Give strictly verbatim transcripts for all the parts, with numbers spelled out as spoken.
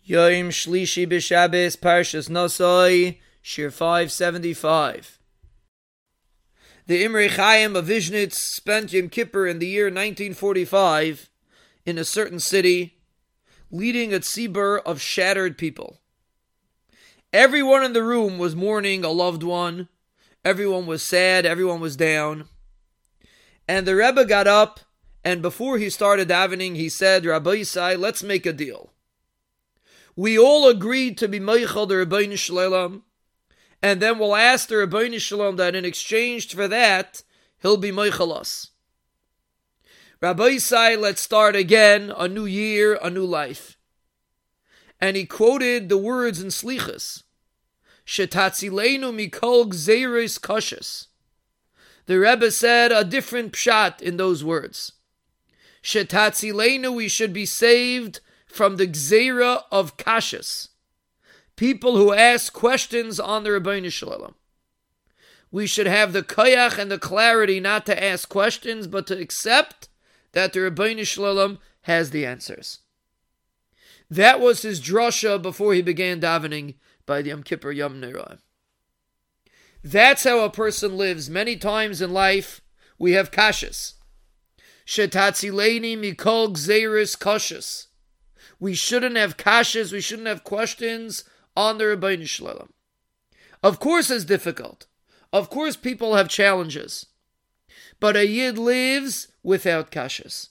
Yom Shlishi B'Shabbos, Parshas Nosoi, Shir five seventy-five. The Imrei Chaim of Vizhnitz spent Yom Kippur in the year nineteen forty-five in a certain city, leading a tzibur of shattered people. Everyone in the room was mourning a loved one. Everyone was sad. Everyone was down. And the Rebbe got up, and before he started davening, he said, Rabbi Yisai, let's make a deal. We all agreed to be Meichel the Rebbeinu Shalom, and then we'll ask the Rebbeinu Shalom that in exchange for that, he'll be Meichel us. Rabbi Yisai, let's start again, a new year, a new life. And he quoted the words in Slichas, Shetatzilenu mikol gzeiros kashas. The Rebbe said a different pshat in those words. Shetatzilenu, we should be saved from the gzeira of kashas, people who ask questions on the Rebbeinu Shalom. We should have the koyach and the clarity not to ask questions, but to accept that the Rebbeinu Shalom has the answers. That was his drasha before he began davening by the Yom Kippur Yom Neirah. That's how a person lives. Many times in life, we have kashas. Shetatzileni mikol gzeiros kashas. We shouldn't have kashas, we shouldn't have questions on the Rebbeinu Shalom. Of course it's difficult. Of course people have challenges. But a yid lives without kashas.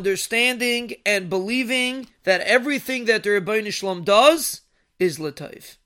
Understanding and believing that everything that the Rebbeinu Shalom does is l'tov.